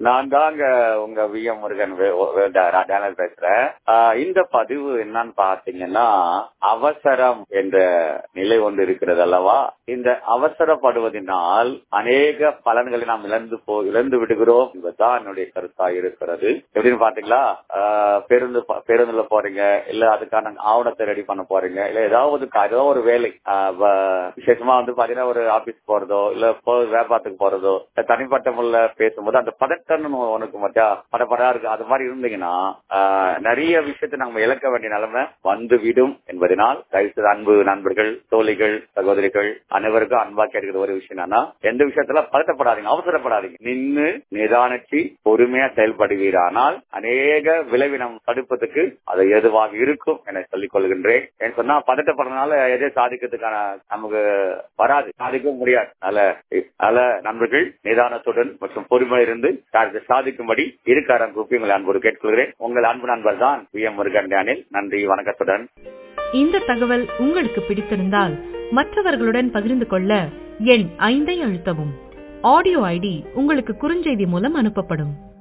நான் தாங்க உங்க வி.எம். முருகன் பேசுறேன். இந்த பதிவு என்னன்னு பாத்தீங்கன்னா, அவசரம் என்ற நிலை ஒன்று இருக்கிறது அல்லவா? இந்த அவசரப்படுவதனால் அநேக பலன்களை நாம் இழந்து விடுகிறோம் என்பதுதான் என்னுடைய கருத்தா இருக்கிறது. எப்படின்னு பாத்தீங்களா, பேருந்துல போறீங்க, இல்ல அதுக்கான ஆவணத்தை ரெடி பண்ண போறீங்க, இல்ல ஏதாவது ஒரு வேலை விசேஷமா பாத்தீங்கன்னா ஒரு ஆபீஸ் போறதோ, இல்ல வியாபாரத்துக்கு போறதோ, தனிப்பட்ட முறையில பேசும்போது அந்த பதட்டம் உனக்கு மத்தியா படப்படா இருக்கு. அது மாதிரி இருந்தீங்கன்னா நிறைய விஷயத்தை நம்ம இழக்க வேண்டிய நிலைமை வந்துவிடும் என்பதனால் தயவுசெய்து அன்பு நண்பர்கள், தோழிகள், சகோதரிகள் அனைவருக்கும் அன்பா கேட்கிற ஒரு விஷயம் என்னன்னா, எந்த விஷயத்துல பதட்டப்படாதீங்க, அவசரப்படாதீங்க. நின்று நிதானிச்சு பொறுமையா செயல்படுவீரானால் அநேக விளைவை நாம் தடுப்பதற்கு அது எதுவாக இருக்கும் என சொல்லிக் கொள்கின்றேன். ஏன்னு சொன்னா பதட்டப்படுறதுனால எதை சாதிக்கிறதுக்கான நமக்கு வராது, சாதிக்கவும் முடியாது. அதனால நண்பர்கள் நிதானத்துடன் மற்றும் பொறுமை இருந்து சாதிக்கும்படி இருக்காரம் கூப்பி உங்களை அன்போடு கேட்டுக்கொள்கிறேன். உங்கள் அன்பு நண்பர் தான் வி.எம். முருகன் டேனியல். நன்றி, வணக்கத்துடன். இந்த தகவல் உங்களுக்கு பிடித்திருந்தால் மற்றவர்களுடன் பகிர்ந்து கொள்ள எண் 5 அழுத்தவும். ஆடியோ ஐடி உங்களுக்கு குறுஞ்செய்தி மூலம் அனுப்பப்படும்.